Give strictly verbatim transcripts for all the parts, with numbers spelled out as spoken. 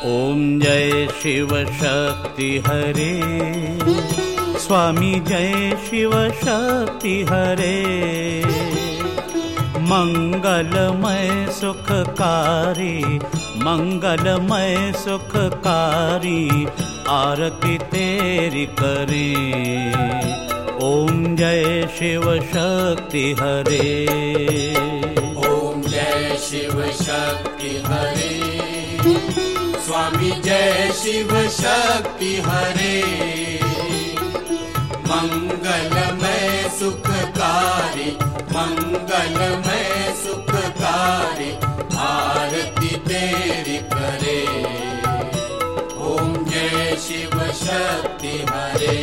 ओम जय शिव शक्ति हरे, स्वामी जय शिव शक्ति हरे। मंगलमय सुखकारी, मंगलमय सुखकारी, आरती तेरी करें। ओम जय शिव शक्ति हरे। ओम जय शिव शक्ति हरे, स्वामी जय शिव शक्ति हरे। मंगलमय सुखकारी, मंगलमय सुखकारी, आरती तेरी करे। ओम जय शिव शक्ति हरे।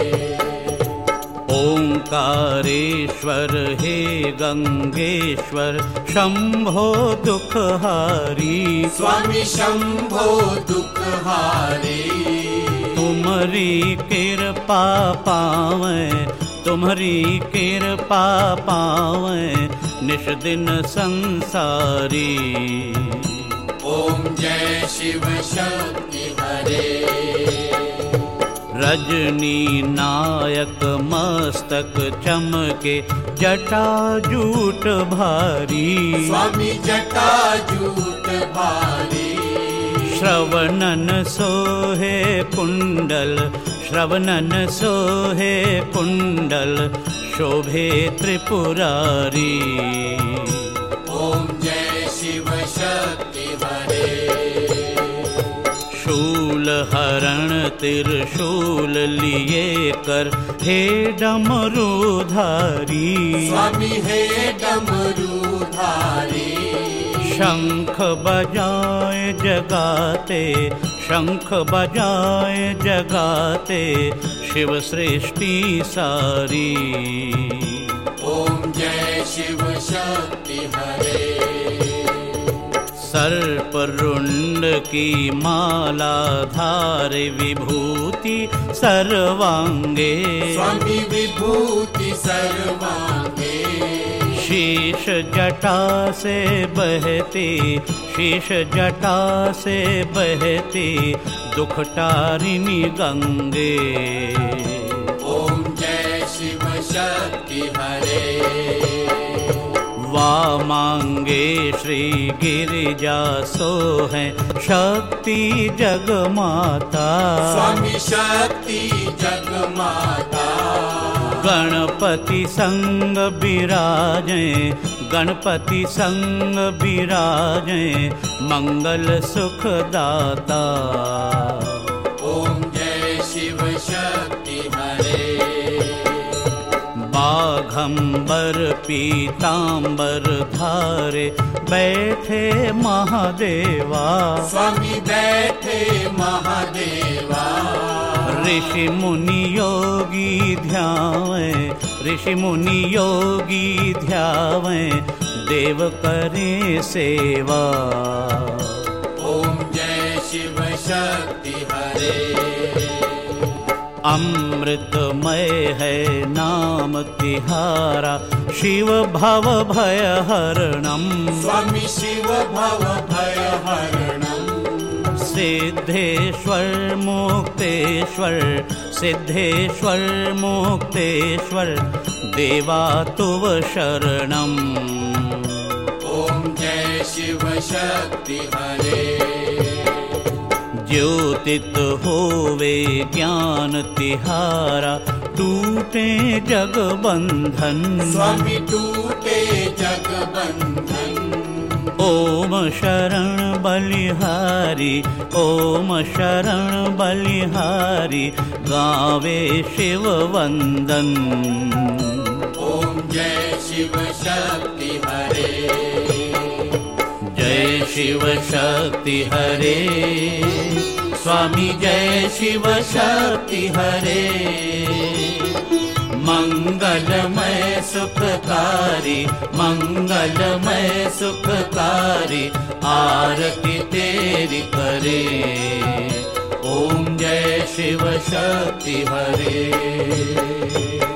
ओंकारेश्वर हे गंगेश्वर, शंभो दुखहारी, स्वामी शंभो दुखहारी। तुम्हारी कृपा पावे, तुम्हारी कृपा पावे, निश दिन संसारी। ओम जय शिव शक्ति हरे। रजनी नायक मस्तक चमके, जटा जूट भारी, स्वामी जटा जूट भारी। श्रवणन सोहे कुंडल, श्रवणन सोहे कुंडल, शोभे त्रिपुरारी। ओम जय शिव शक्ति हरे। शूल हरण त्रिशूल लिए कर, हे डमरूधारी, स्वामी हे डमरूधारी। शंख बजाए जगाते, शंख बजाए जगाते, शिव सृष्टि सारी। ओम जय शिव शक्ति हरे। सर्परुंड की माला धारे, विभूति सर्वांगे, स्वामी विभूति सर्वांगे। शीश जटा से बहती, शीश जटा से बहती, दुख तारिणी गंगे। ओम जय शिव शक्ति हरे। वामांगे श्री गिरिजा सोहें, शक्ति जगमाता, स्वामी शक्ति जगमाता। गणपति संग बिराजे, गणपति संग बिराजे, मंगल सुखदाता। ओम जय शिव शक्ति हरे। बाघंबर पीतांबर धारे, बैठे महादेवा, स्वामी बैठे महादेवा। ऋषि मुनि योगी ध्यावे, ऋषि मुनि योगी ध्यावे, देव करे सेवा। ओम जय शिव शक्ति हरे। अमृतमय है नाम तिहारा, शिव भव भय हरणम, स्वामी शिव भव भय हरणम। सिद्धेश्वर मुक्तेश्वर, सिद्धेश्वर मुक्तेश्वर, देवा तुव शरणम। ओम जय शिव शक्ति हरे। ज्योतित होवे ज्ञान तिहारा, टूटे जग बंधन, स्वामी टूटे जग बंधन। ओम शरण बलिहारी, ओम शरण बलिहारी, गावे शिव वंदन। ओम जय शिव शक्ति हरे। जय शिव शक्ति हरे, स्वामी जय शिव शक्ति हरे। मंगलमय सुखकारी, मंगलमय सुखकारी, आरती तेरी करे। ओम जय शिव शक्ति हरे।